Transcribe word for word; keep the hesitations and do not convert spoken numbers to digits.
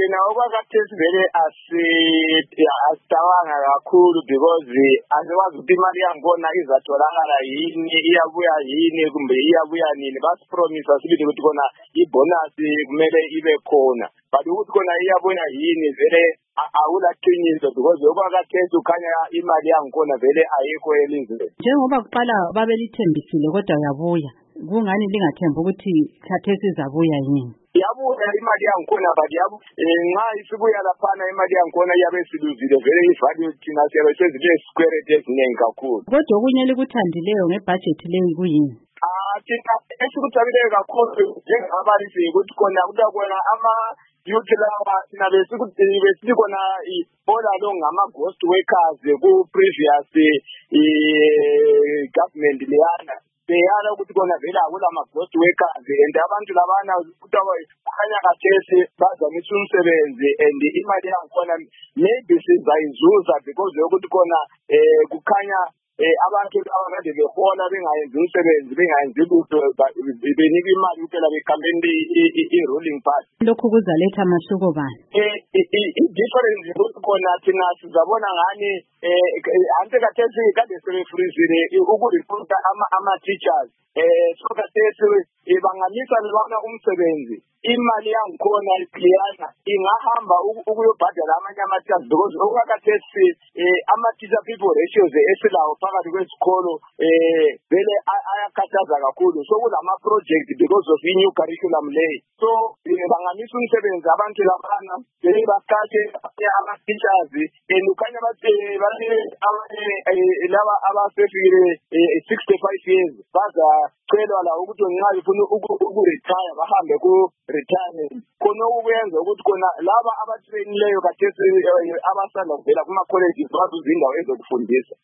thina okwakhathesi vele asicabanga kakhulu because asikwazi ukuthi imali yangikhona izatholakala yini, iyabuya yini kumbe iyabuya nini. Basipromisa sibili ukuthi khona ibonus kumele ibe khona, but ukuthi khona iyabuya yini vele awulaqiniso because okwakhathesi ukhanya imali yangikhona vele ayikho elizweni. Njengoba kuqala babelithembisile kodwa yabuya, kungani lingathemba ukuthi khathesi izabuya yini? Yabuya imali yangikhona but yabu nxa isibuya laphana imali yangikhona yabe siluzile vele ivalue thina siyabe sezile square eziningi kakhulu. Kodwa okunye likuthandileyo ngebudget leyi kuyini? Ah thina esikuthabileyo kakhulu njengabalisi ukuthi khona kutakwena ama youth laba thina besikuthi besithi khona ibola lo ngama ghost workers ku previous government leyana beyala ukuthi kona vele akula ma-ghost workers and abantu labana kukhanya kathesi bazamisa umsebenzi and imali yangikhona maybe sizayizuza because yokuthi khona um kukhanya abantu abakade behola bengayenzi umsebenzi bengayenzi lutho benika imali kuphela bekhambeni i-ruling party. Lokhu kuzaletha mahluko bani? I-difference ukuthi khona thina sizabona ngani ante kathesi kade sebefrizile ukurecruita ama-teachers um so kathesi bangamisa lwana umsebenzi imali yangikhona ikliyana ingahamba ukuyobhadala amanye ama-teachers because okwakathesi ama-teacher people ratios esilawo phakathi kwesikolo um vele ayakhathaza kakhulu. So kulama-project because of i-new curriculum lay, so bangamisa umsebenzi abantu labana vele bakhathe ama-teachers and ukhanya laba abasefikile sixty-five years bazacelwa la ukuthi nxa befuna ukuretire bahambe ku-retirement. Khona ukuyenza ukuthi khona laba abatrainileyo kathesi abasanda kuvela kuma-colleges bazuza indawo ezokufundisa.